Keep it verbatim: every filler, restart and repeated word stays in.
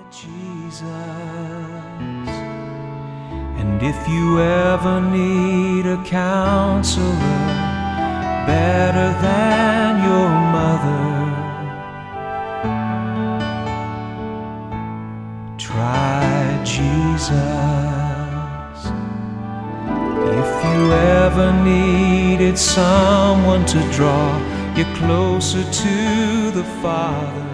Jesus. And if you ever need a counselor better than your mother, try Jesus. If you ever needed someone to draw you closer to the Father,